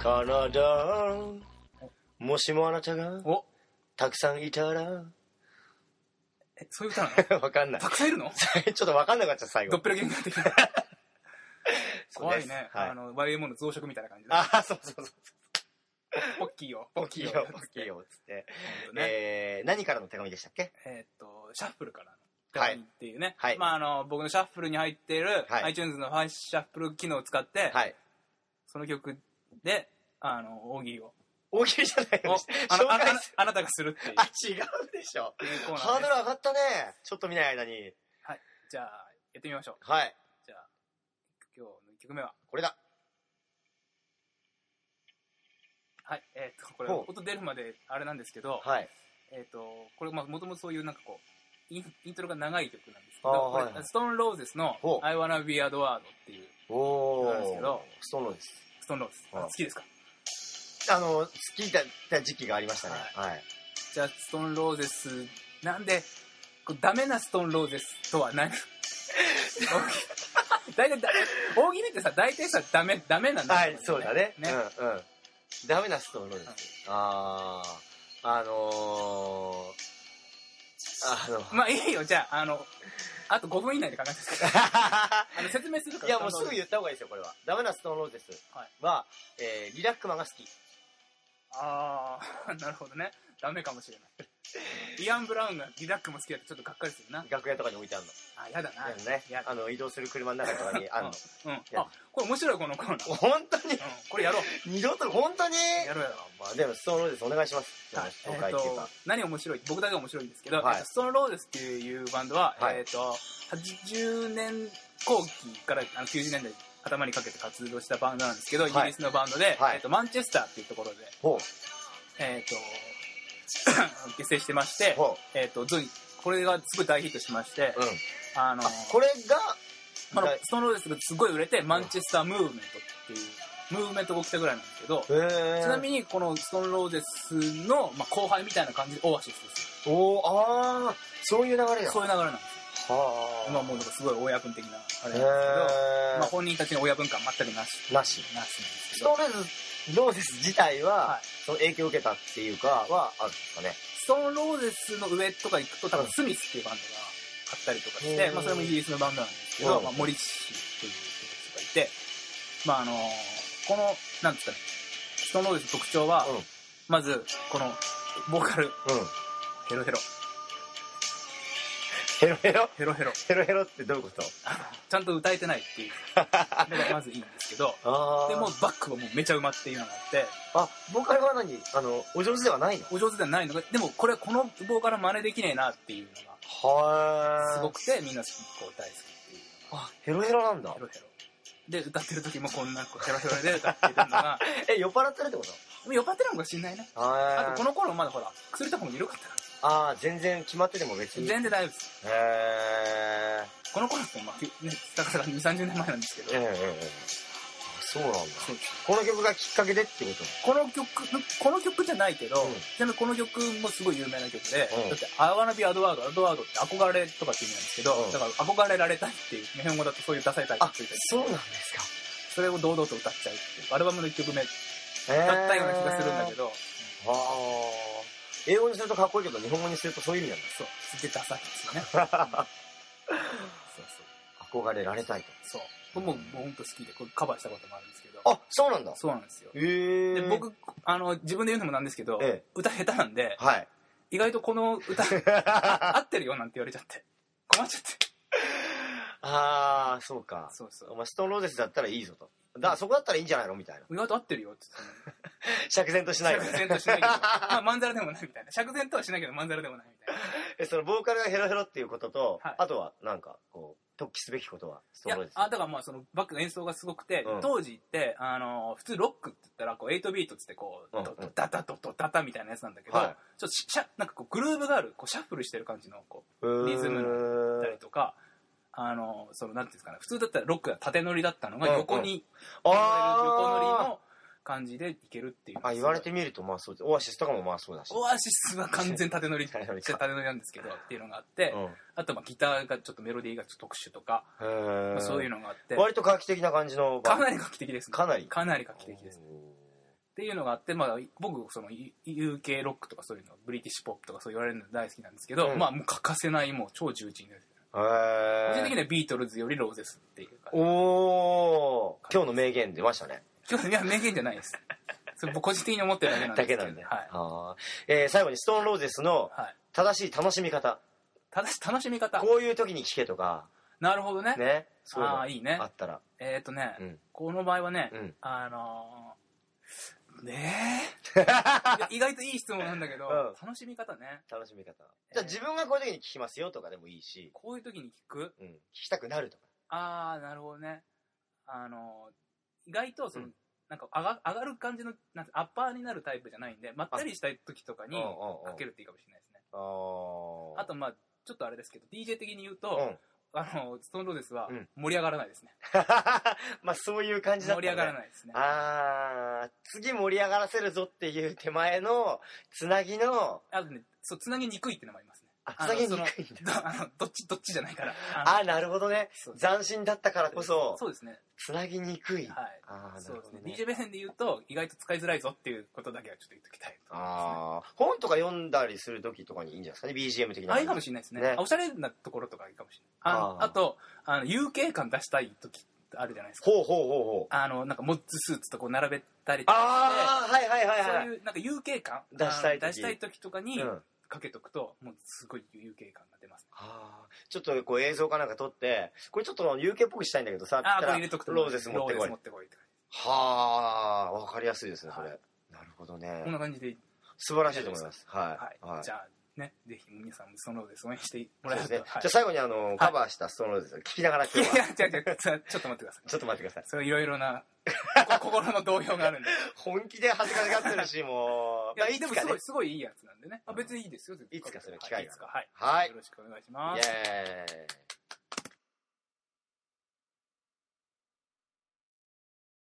カナダ、もしもあなたがたくさんいたら。 そういう歌なの？ わかんない。 たくさんいるの？ ちょっとわかんなかった最後。 ドッペルゲンガー的な。怖いね。 はい、 YMO の増殖みたいな感じで。 あ、そうそうそう。 ポッキーよ。 ポッキーよ。ポッキーよ。つって。ね、何からの手紙でしたっけ？ シャッフルからの手紙っていうね。 はい。 まあ僕のシャッフルに入っている、はい、iTunes のファイシャッフル機能を使って、はい、その曲で、大喜利を。 大喜利じゃないの？ あなたがするっていう。 あ、違うでしょ。ハードル上がったね。ちょっと見ない間に。 はい。じゃあ、やってみましょう。 はい。 じゃあ、今日の1曲目はこれだ。 はい。これ、音出るまであれなんですけど、はい。これ、もともとそういうなんかこう、イントロが長い曲なんですけど、これ、ストーンローゼスの I Wanna Be Adored っていう曲なんですけど、 ストーンローゼス。 ストーンローゼス。好きですか？ 好きだった時期がありましたね。はい。 じゃあ、ストーンローゼス、なんで、ダメなストーンローゼスとは何？大体、大喜利ってさ、大体さ、ダメなんだよね。はい、そうだね。ね。 うんうん。ダメなストーンローゼス。 まあいいよ、じゃあ、あと5分以内で考えてください。説明するから。 いや、もうすぐ言った方がいいですよ、これは。ダメなストーンローゼスは、リラックマが好き。 あー、なるほどね。ダメかもしれない。イアン・ブラウンがリラックも好きだとちょっとがっかりするな。 楽屋とかに置いてあるの。 あ、やだな。 ね。移動する車の中とかにあるの。 うん。あ、これ面白い、このコーナー。 本当に？ これやろう。 二度と、本当に？ やろうやろう。 まあでも、ストーンローゼスお願いします。紹介っていうか。 何面白い？僕だけ面白いんですけど、ストーンローゼスっていうバンドは、80年後期から90年代頭にかけて活動したバンドなんですけど、イギリスのバンドで、マンチェスターっていうところで、結成してまして、これがすごい大ヒットしまして、 これが、 ストーンローゼスがすごい売れて、マンチェスタームーブメントっていうムーブメントが起きたぐらいなんですけど、ちなみにこのストーンローゼスの、後輩みたいな感じでオアシスですよ。 そういう流れだ。 そういう流れなんですよ。もうすごい親分的なあれなんですけど、本人たちの親分感全くなし。なしなんですけど。 ストーンローゼス自体は、その影響を受けたっていうかはあるんですかね。 ストーンローゼスの上とか行くと多分スミスっていうバンドがあったりとかして、それもイギリスのバンドなんですけど、モリッシっていう人たちがいて、この、なんつったら、ストーンローゼスの特徴は、まず、この、ボーカル、ヘロヘロ。 ヘロヘロ？ ヘロヘロ。 ヘロヘロってどういうこと？ ちゃんと歌えてないっていうのがまずいいんですけど、でもバックはもうめちゃうまっていうのがあって、 ボーカルは何？お上手ではないの？ お上手ではないのが、でもこのボーカル真似できねえなっていうのが、すごくてみんな大好きっていう。 ヘロヘロなんだ。 ヘロヘロ。で、歌ってる時もこんなヘロヘロで歌ってるのが、 酔っ払ってるってこと？ 酔っ払ってるのかもしんないね。あとこの頃まだほら、薬とかも緩かったから。 全然決まってても別に。 全然大丈夫です。この頃って、だから2、30年前なんですけど。 そうなんだ。この曲がきっかけでってこと？ この曲じゃないけど、ちなみにこの曲もすごい有名な曲で、だって、I wanna be adoredって憧れとかって意味なんですけど、だから憧れられたいっていう、日本語だとそういうダサいタイプついてる。 そうなんですか。 それを堂々と歌っちゃうっていう、アルバムの1曲目だったような気がするんだけど、 英語にするとかっこいいけど、日本語にするとそういう意味なんだ。 そう。すげえダサいですよね。 そう。憧れられたいと。 そう。僕もほんと好きで、これカバーしたこともあるんですけど。 そうなんだ。 そうなんですよ。で、僕、自分で言うのもなんですけど、歌下手なんで、意外とこの歌、合ってるよなんて言われちゃって。困っちゃって。 そうか。 そうそう。 お前ストーンローゼスだったらいいぞと。そこだったらいいんじゃないのみたいな。 意外と合ってるよって言って。 釈然としないよね。 釈然としないけど。まんざらでもないみたいな。釈然とはしないけど、まんざらでもないみたいな。 そのボーカルがヘロヘロっていうことと、あとはなんか、突起すべきことはストーンローゼス。 だからそのバックの演奏がすごくて、当時って、普通ロックって言ったら、8ビートって言って、ダタドトダタみたいなやつなんだけど、ちょっとなんかグルーブがある、シャッフルしてる感じの、リズムのだったりとか、なんていうんですかね、普通だったらロックが縦乗りだったのが横乗りの感じでいけるっていう。 言われてみるとそうです。オアシスとかもそうだし。 オアシスは完全縦乗りなんですけどっていうのがあって、あとギターがちょっとメロディーがちょっと特殊とか、そういうのがあって。 割と画期的な感じの。 かなり画期的ですね。 かなり画期的ですね。 っていうのがあって、まあ、僕その UK ロックとかそういうのブリティッシュポップとかそう言われるの大好きなんですけど、まあもう欠かせないもう超重鎮です。個人的にはビートルズよりローゼスっていうか。 おー、今日の名言出ましたね。 いや名言じゃないです。それ僕個人的に思ってるだけなんですけど。だけなんで。 はい。最後にストーンローゼスの正しい楽しみ方。 楽しみ方。 こういう時に聞けとか。 なるほどね。 ね。 ああ、いいね。 あったら。 この場合はね、意外といい質問なんだけど、楽しみ方ね。 楽しみ方。じゃあ自分がこういう時に聞きますよとかでもいいし。 こういう時に聞く？ 聞きたくなるとか。 ああ、なるほどね。意外とその、なんか上がる感じのアッパーになるタイプじゃないんで、まったりしたい時とかにかけるっていいかもしれないですね。あとまあちょっとあれですけど DJ 的に言うと、ストーンローゼスは盛り上がらないですね。 まあそういう感じだったね。 盛り上がらないですね。 次盛り上がらせるぞっていう手前のつなぎのそうつなぎにくいっていうのもありますね。 つなぎにくいんだ。 どっちじゃないから。 なるほどね。斬新だったからこそ。 そうですね。 つなぎにくい。 はい。そうですね。DJ 目線で言うと意外と使いづらいぞっていうことだけはちょっと言っときたいと思いますね。 本とか読んだりする時とかにいいんじゃないですかね。BGM 的な。 いいかもしれないですね。おしゃれなところとかいいかもしれない。あとUK 感出したい時あるじゃないですか。 ほう。 なんかモッツスーツとこう並べたりとかはい。 そういうなんか UK 感出したい時とかにかけとくともうすごい UK 感が出ますね。 ちょっとこう映像かなんか撮ってこれちょっと UK っぽくしたいんだけどさこれ入れとくとローゼス持ってこい。わかりやすいですねそれ。なるほどね。 こんな感じで素晴らしいと思います。はい。 じゃあね、ぜひ皆さんストーンローゼス応援してもらえると。 じゃあ最後にカバーしたストーンローゼス聞きながら今日は。 いやちょっと待ってください。 ちょっと待ってください。 そういろいろな心の動揺があるんで。 本気で恥ずかしがってるしもう。 でもすごいいいやつなんでね。別にいいですよ。 いつかそれ機会が。 はい。よろしくお願いします。 イエーイ。